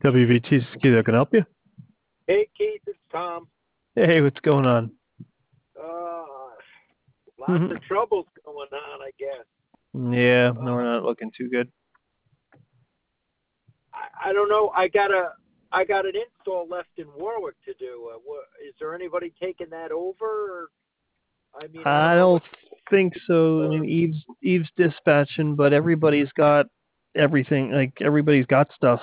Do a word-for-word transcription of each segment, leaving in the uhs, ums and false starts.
W V T Ski, that can help you. Hey Keith, it's Tom. Hey, what's going on? Uh, lots Mhm. of troubles going on, I guess. Yeah, no, Uh, we're not looking too good. I, I don't know. I got a I got an install left in Warwick to do. Uh, wha- is there anybody taking that over? Or, I mean, I don't I know don't what. think so. I mean, Eve's Eve's dispatching, but everybody's got everything. Like everybody's got stuff.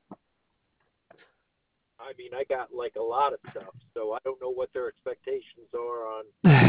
I mean, I got like a lot of stuff, so I don't know what their expectations are on.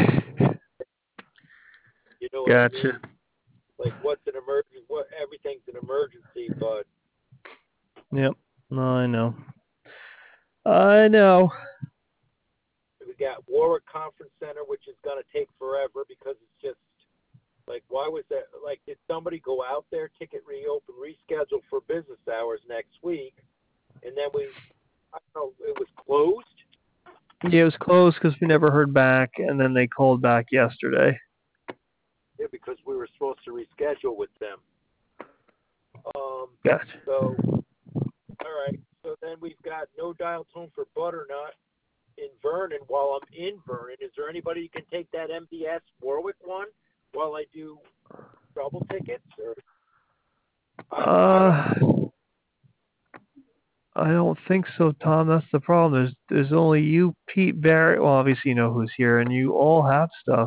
You know what I Gotcha. mean? Like, what's an emergency? What everything's an emergency, but Yep. No, I know. I know. we got Warwick Conference Center, which is going to take forever because it's just like, why was that? Like, did somebody go out there, ticket reopen, reschedule for business hours next week, and then we, I don't know, it was closed? Yeah, it was close because we never heard back, and then they called back yesterday. Yeah, because we were supposed to reschedule with them. Um, Gotcha. so, all right. So then we've got no dial tone for Butternut in Vernon while I'm in Vernon. Is there anybody who can take that M D S Warwick one while I do trouble tickets? Or I, I don't Uh, I don't think so, Tom. That's the problem. There's there's only you, Pete, Barrett. Well, obviously you know who's here, and you all have stuff.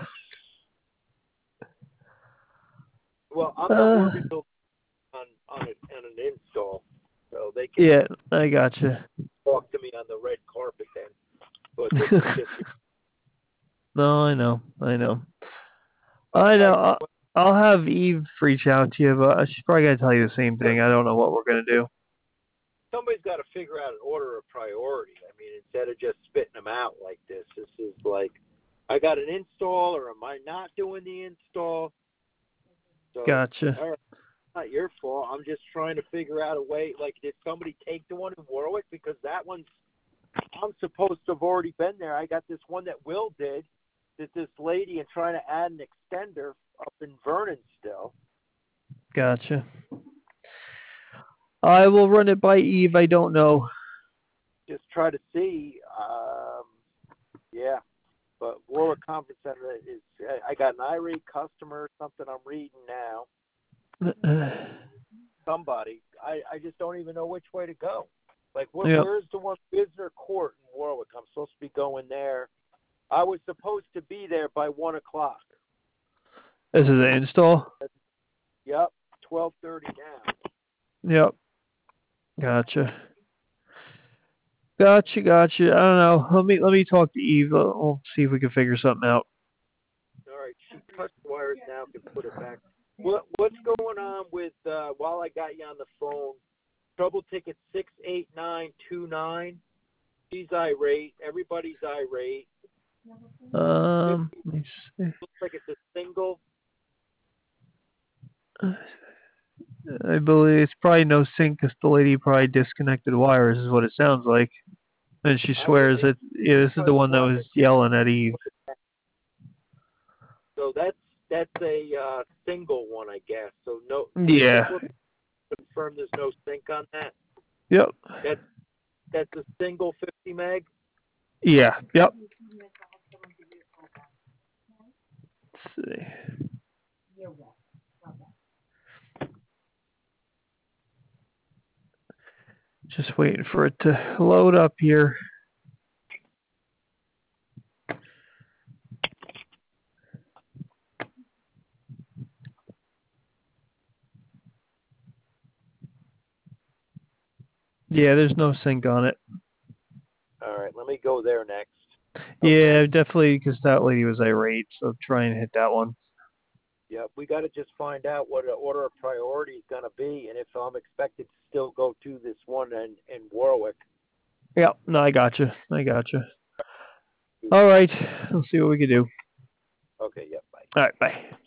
Well, I'm not uh, working till on on, a, on an install, so they can yeah, I gotcha. talk to me on the red carpet then. But this is just No, I know, I know, all I know. right. I'll, Well, I'll have Eve reach out to you, but she's probably gonna tell you the same thing. I don't know what we're gonna do. somebody's got to figure out an order of priority. I mean, instead of just spitting them out like this, this is like, I got an install, or am I not doing the install? So, Gotcha. all right, it's not your fault. I'm just trying to figure out a way. Like, did somebody take the one in Warwick? Because that one's, I'm supposed to have already been there. I got this one that Will did, that this lady, and trying to add an extender up in Vernon still. Gotcha. I will run it by Eve. I don't know. Just try to see. Um, yeah, but Warwick Conference Center is. I got an irate customer or something. I'm reading now. Somebody. I I just don't even know which way to go. Like, where, Yep. where's the one visitor court in Warwick? I'm supposed to be going there. I was supposed to be there by one o'clock. This is an install. Yep, twelve thirty now. Yep. Gotcha. Gotcha. Gotcha. I don't know. Let me let me talk to Eve. Uh, We'll see if we can figure something out. All right, she cut the wires now. Can put it back. What what's going on with? Uh, while I got you on the phone, trouble ticket six eight nine two nine. She's irate. Everybody's irate. Um. Let me see. Looks like it's a single. I believe it's probably no sync because the lady probably disconnected wires, is what it sounds like. And she I would swears think that yeah, this is the because one that one. was yelling at Eve. So that's that's a uh, single one, I guess. So no, just Yeah. look, confirm there's no sync on that. Yep. That's that's a single fifty meg. Yeah. Yep. Let's see. Just waiting for it to load up here. Yeah, there's no sync on it. All right, let me go there next. Okay. Yeah, definitely because that lady was irate, so try and hit that one. Yeah, we got to just find out what the order of priority is going to be, and if I'm expected to still go to this one in in Warwick. Yep. No, I gotcha. I gotcha. All right. Let's see what we can do. Okay. Yep. Bye. All right. Bye.